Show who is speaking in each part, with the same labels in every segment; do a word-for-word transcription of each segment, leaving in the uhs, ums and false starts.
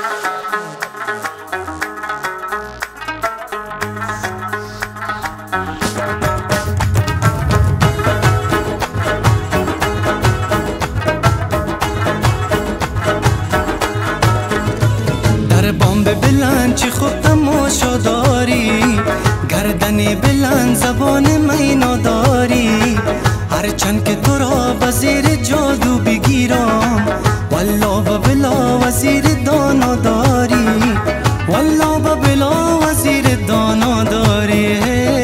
Speaker 1: در بام بلند چی خوب تماشا داری، گردن بلند زبان مینا داری. هرچند که تو را وزیر جادو بگیرم، والله و بلا وزیر دانا داری، والله و بلا وزیر دانا داری.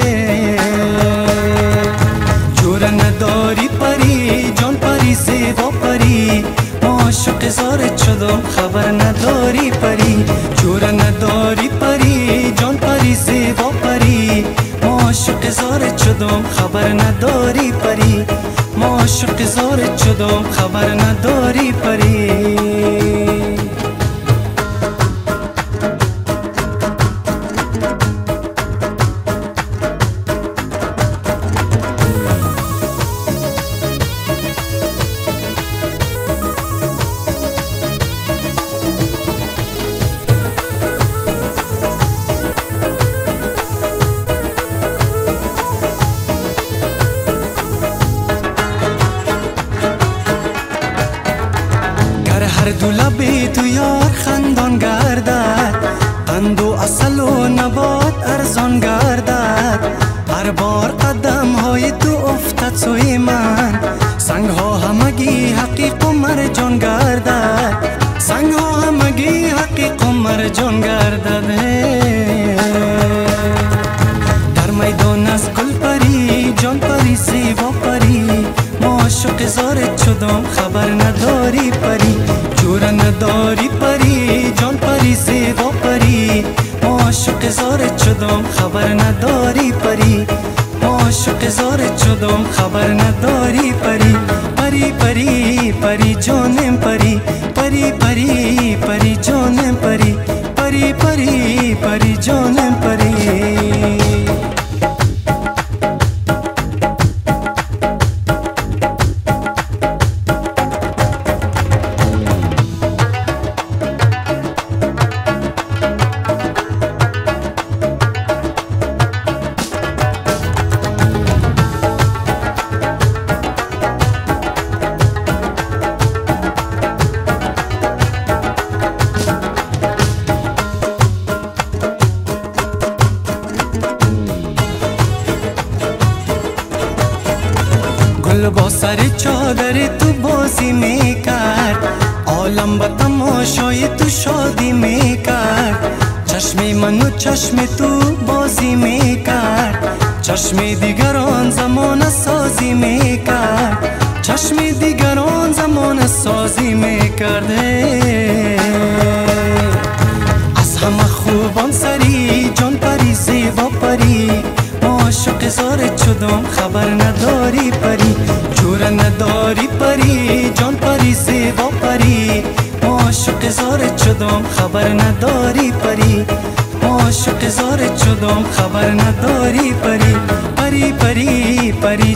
Speaker 1: جور نداری پری جان پری زیبا پری، عاشق زارت شدم خبر نداری پری. جور نداری پری جان پری زیبا پری، عاشق زارت شدم خبر نداری پری، عاشق زارت شدم خبر نداری پری. هر دو لبی تو یار خندان گردد، قند و اصل و نبات ارزان گردد. هر بار قدم های تو افتد سوی من، سنگ ها همگی حقیق و مرجان گردد، سنگ ها همگی حقیق و مرجان گردد. در میدان از گل پری جان پری زیبا پری، عاشق زارت شدم خبر نداری پری. جور نداری پری جان پری زیبا پری، عاشق زارت شدم خبر نداری پری، عاشق زارت شدم خبر نداری پری. پری پری پری جانم پری، پری پری پری جانم پری، پری پری پری جانم پری. گل با سر چادر تو بازی میکرد، عالم با تماشای تو شادی میکرد. چشم من و چشم تو بازی میکرد، چشم دیگران زمان سازی میکرد، چشم دیگران زمان سازی میکرد. از همه خوبان سری جان پری زیبا پری، عاشق زارت شدم خبر نداری پری. جور نداری پری جان پری زیبا پری، عاشق زارت شدم خبر نداری پری، عاشق زارت شدم خبر نداری پری. پری پری پری